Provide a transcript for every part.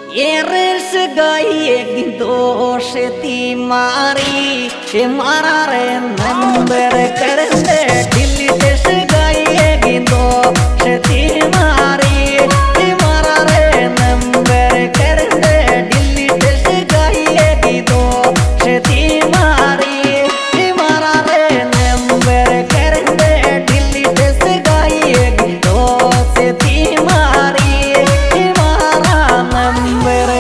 Eres gay dosh ti mari e marare number karde dilli desh gay dosh ti mari e marare number karde dilli desh gay dosh ti mari e marare number karde dilli desh gay dosh ti mari e mara number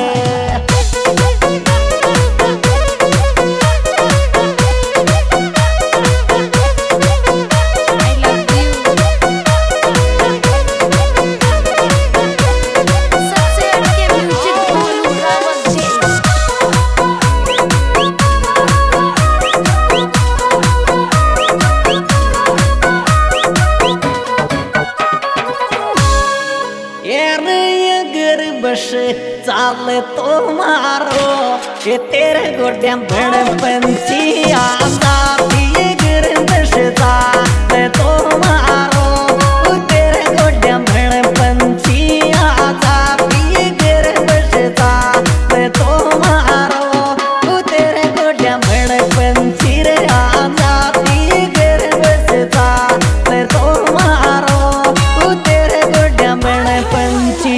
बस चाल तुम्हारो ये तेरे गोड्या बड़ पंछी आजादी गिर बस चाल तुम्हारो तेरे गोड्या बड़ पंछी आजादी गिर बस चाल तुम्हारो तेरे गोड्या बड़ पंछी रे आजादी गिर बस चाल तुम्हारो तेरे गोड्या बड़ पंछी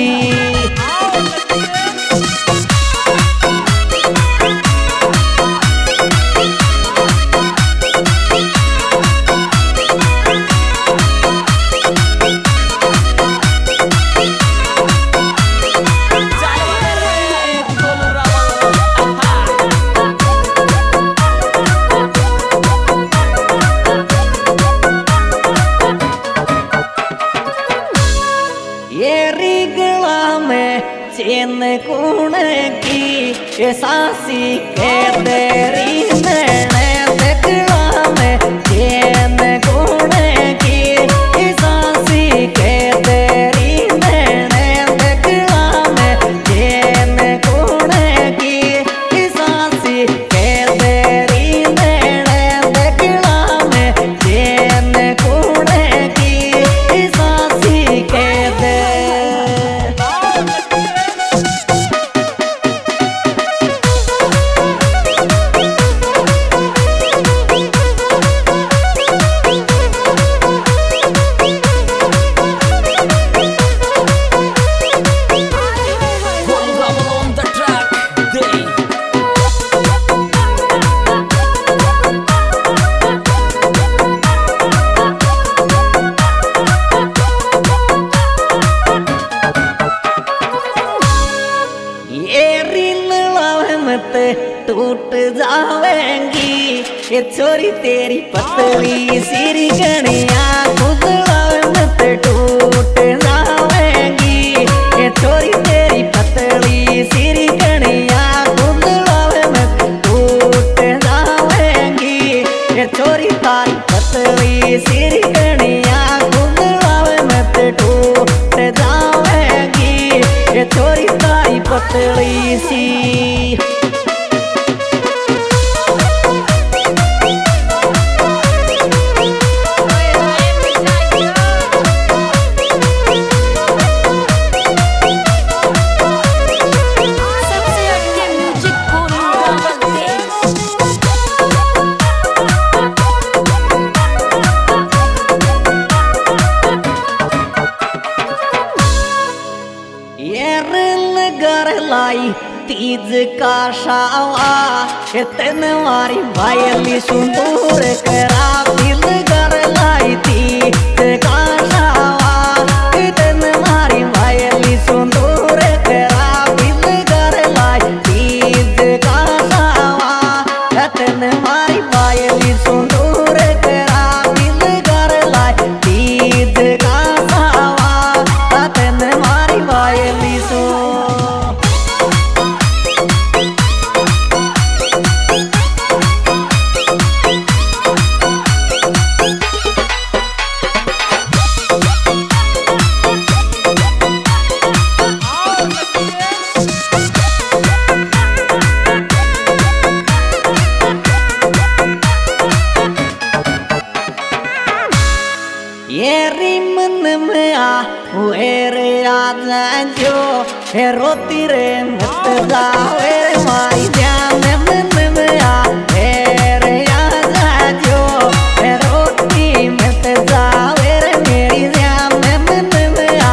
चैन कौन की ये सासी के तेरी मैंने देखला में चैन कौन की ये सासी के तेरी मैंने देखला में चैन कौन की ये सासी के तेरी मैंने देखला में चैन कौन की ये सासी के दे टूट जावेंगी ये छोरी तेरी पतली सिरी गणिया मत टूट जावेंगी ये छोरी तेरी पतली सिरी गणिया मत टूट जावेंगी ये छोरी तारी पतली सिरी गणिया मत टूट जावेंगी ये छोरी तारी पतली सी लाई तीज का शावा तनवारी भायली सुंदूर करा दिल कर लाई तीज का शावा तनवारी भायली सुंदूर करा दिल कर लाई तीज का शावा तनवारी भायली सुंदूर करा दिल कर लाई तीज का शावा तनवारी भायली सो रोती रे मत जावे रे माई ध्यान में आ रे आ जाजो रोती मत जावे रे मेरी ध्यान में आ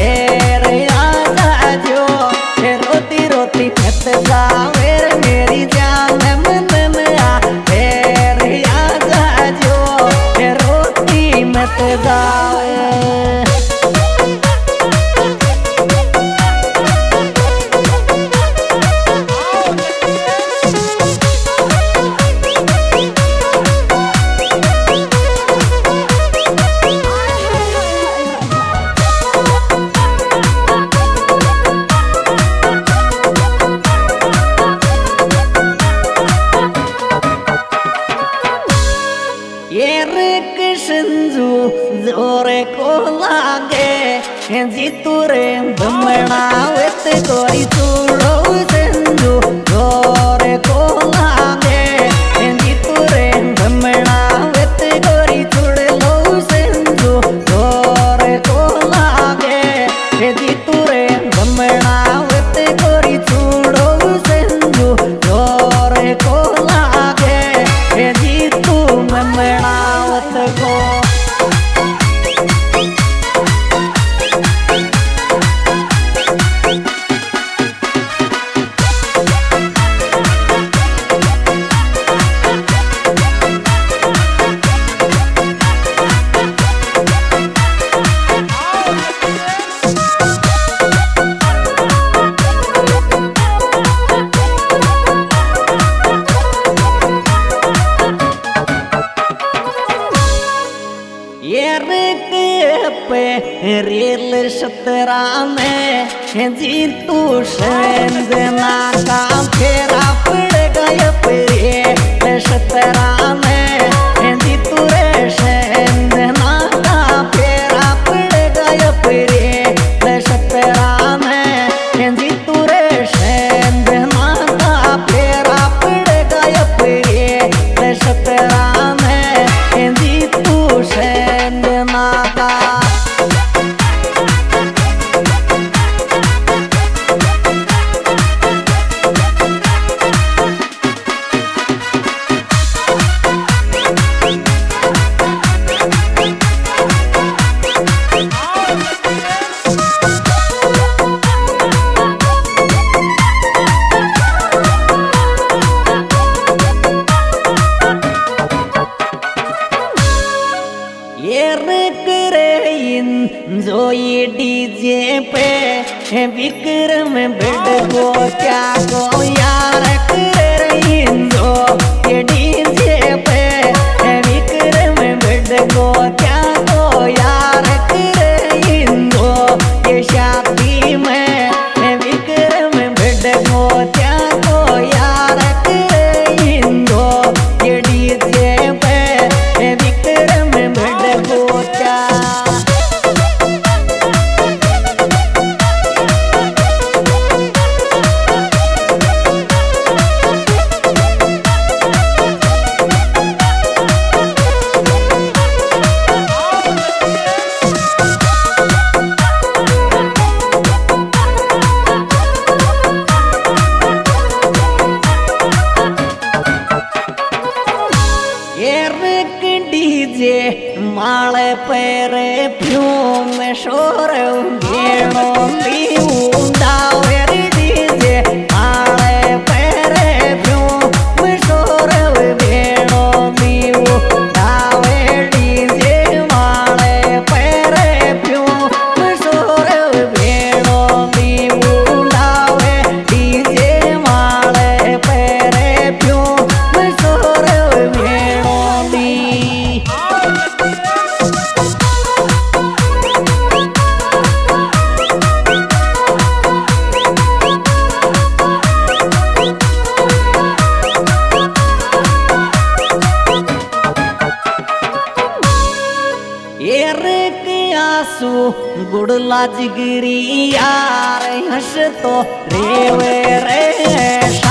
जाजो रोती रोती मत जावे रे मेरी ध्यान में आ जाजो रोती मत जावे। संजू जोरे को लागे जीतू रे बनावत कोई चूड़ो संजू जोरे को लागे जीतू रे बनावत कोई चूड़ो संजू जोरे को लागे जीतू रे बनावत कोई चूड़ो संजू जोरे को लागे जीतू बनावत को। रेल सतरा में जीतू संजना का फेरा पड़ गया रेल सतरा में जीतू रे संजना का फेरा पड़ गया रेल सतरा में जीतू रे संजना का फेरा पड़ गया रेल सतरा में जीतू संजना का। जो ये डीजे पे विक्रम बेड को क्या को यार कर रही जो ये डीजे पे विक्रम बेड को क्या को यार कर रही जो ये शादी में विक्रम बेड को क्या को यार कर रही जो ये डीजे पे विक्रम बेड को क्या। डीजे माले पेरे फ्यूम शोर घेणो लीउंडावे डीजे माले पेरे फ्यूम शोर घेणो लीउंडावे डीजे माले पेरे फ्यूम शोर घेणो लीउंडावे डीजे माले पेरे फ्यूम शोर घेणो ली। आंसू गुड़ला जिगरी यार हंस तो रेवे रे।